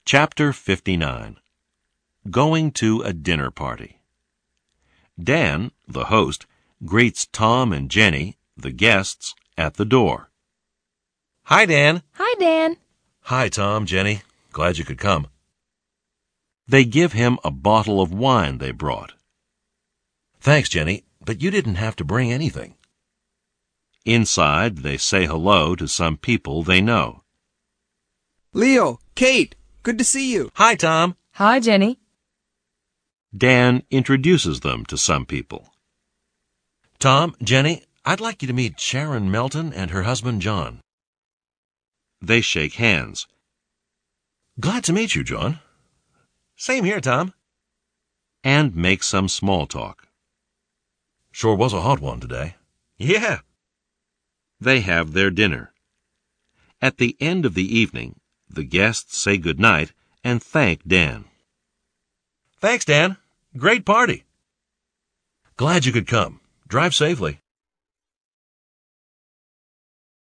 Chapter 59. Going to a Dinner Party. Dan, the host, greets Tom and Jenny, the guests, at the door. Hi, Dan. Hi, Dan. Hi, Tom, Jenny. Glad you could come. They give him a bottle of wine they brought. Thanks, Jenny, but you didn't have to bring anything. Inside, they say hello to some people they know. Leo, Kate, good to see you. Hi, Tom. Hi, Jenny. Dan introduces them to some people. Tom, Jenny, I'd like you to meet Sharon Melton and her husband, John. They shake hands. Glad to meet you, John. Same here, Tom. And make some small talk. Sure was a hot one today. Yeah. They have their dinner. At the end of the evening, the guests say goodnight and thank Dan. Thanks, Dan. Great party. Glad you could come. Drive safely.